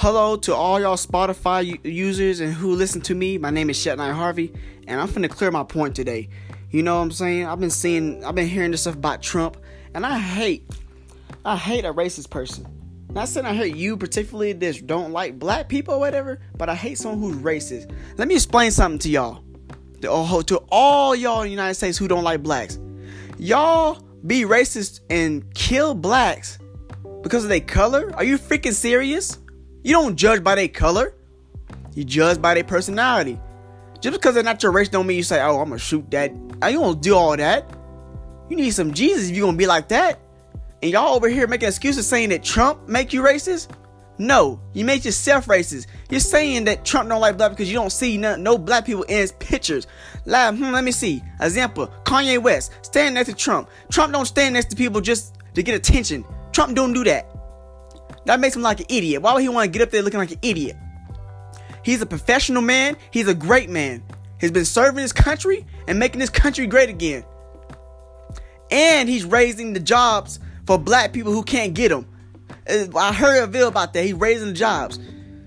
Hello to all y'all Spotify users and who listen to me. My name is Shetnight Harvey, and I'm finna clear my point today. You know what I'm saying? I've been hearing this stuff about Trump, and I hate a racist person. Not saying I hate you particularly that don't like black people or whatever, but I hate someone who's racist. Let me explain something to y'all. To all y'all in the United States who don't like blacks. Y'all be racist and kill blacks because of their color? Are you freaking serious? You don't judge by their color. You judge by their personality. Just because they're not your race don't mean you say, oh, I'm going to shoot that. You don't do all that. You need some Jesus if you're going to be like that. And y'all over here making excuses saying that Trump make you racist? No, you make yourself racist. You're saying that Trump don't like black because you don't see no black people in his pictures. Let me see. Example, Kanye West standing next to Trump. Trump don't stand next to people just to get attention. Trump don't do that. That makes him like an idiot. Why would he want to get up there looking like an idiot? He's a professional man. He's a great man. He's been serving his country and making this country great again. And he's raising the jobs for black people who can't get them. I heard a video about that. He's raising the jobs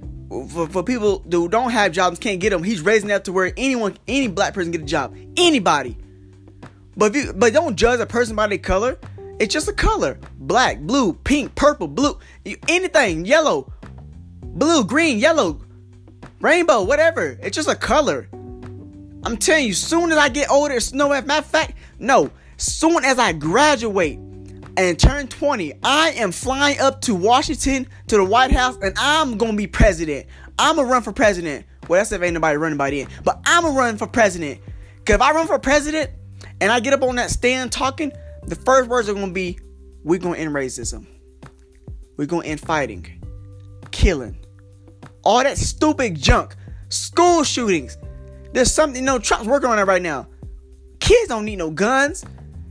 for people who don't have jobs, can't get them. He's raising that to where any black person get a job. Anybody. But don't judge a person by their color. It's just a color. Black, blue, pink, purple, blue, anything, yellow, blue, green, yellow, rainbow, whatever. It's just a color. I'm telling you, soon as I get older, matter of fact, soon as I graduate and turn 20, I am flying up to Washington, to the White House, and I'm going to be president. I'm going to run for president. Well, that's if ain't nobody running by then. But I'm going to run for president. Because if I run for president and I get up on that stand talking, the first words are going to be, we're going to end racism. We're going to end fighting, killing, all that stupid junk, school shootings. There's something, Trump's working on that right now. Kids don't need no guns.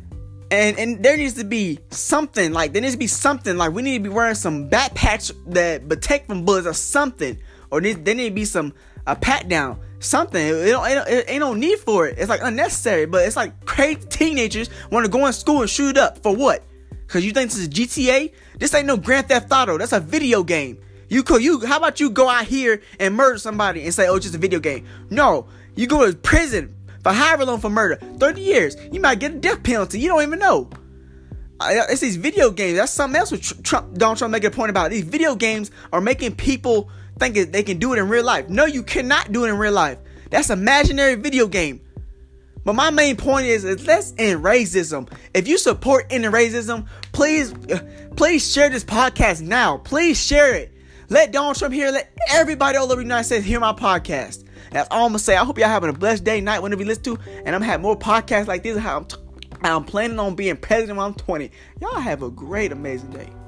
And there needs to be something, we need to be wearing some backpacks that protect from bullets or something. Or there need to be a pat down. Something. It ain't no need for it. It's unnecessary. But it's crazy teenagers want to go in school and shoot up. For what? Because you think this is GTA? This ain't no Grand Theft Auto. That's a video game. How about you go out here and murder somebody and say, oh, it's just a video game? No. You go to prison for however long for murder. 30 years. You might get a death penalty. You don't even know. It's these video games. That's something else with Donald Trump making a point about. These video games are making people think they can do it in real life. No, you cannot do it in real life. That's an imaginary video game. But my main point is let's end racism. If you support ending racism, please share this podcast now. Please share it. Let Donald Trump hear. Let everybody all over the United States hear my podcast. That's all I'm going to say. I hope y'all having a blessed day, night, whenever you listen to. And I'm having more podcasts like this. I'm planning on being president when I'm 20. Y'all have a great, amazing day.